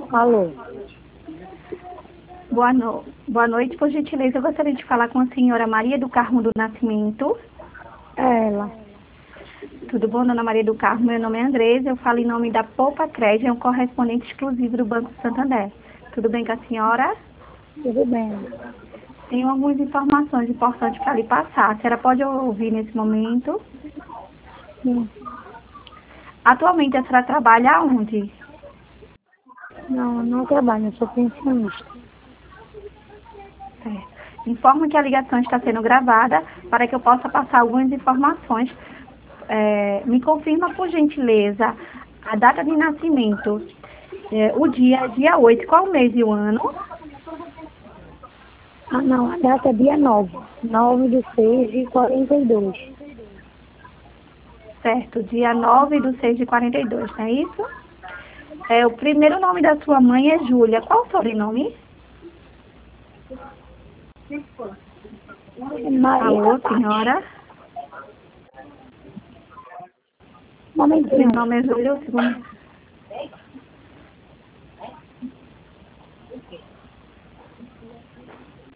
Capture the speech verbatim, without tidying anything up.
Alô? Boa, no... Boa noite, por gentileza. Eu gostaria de falar com a senhora Maria do Carmo do Nascimento. É ela. Tudo bom, dona Maria do Carmo? Meu nome é Andresa, eu falo em nome da Poupa Crédito, é um correspondente exclusivo do Banco Santander. Tudo bem com a senhora? Tudo bem. Tenho algumas informações importantes para lhe passar. A senhora pode ouvir nesse momento? Sim. Atualmente a senhora trabalha onde? Não, não trabalho, eu sou pensionista. Certo. Informo que a ligação está sendo gravada para que eu possa passar algumas informações. É, me confirma, por gentileza, a data de nascimento. É, o dia é dia oito. Qual o mês e o ano? Ah, não, a data é dia nove. nove de seis de quarenta e dois. Certo, dia nove de seis de quarenta e dois, não é isso? É, o primeiro nome da sua mãe é Júlia. Qual o sobrenome? É Maria da Alô, Paz. senhora? Um momentinho. Meu nome é Júlia, o segundo...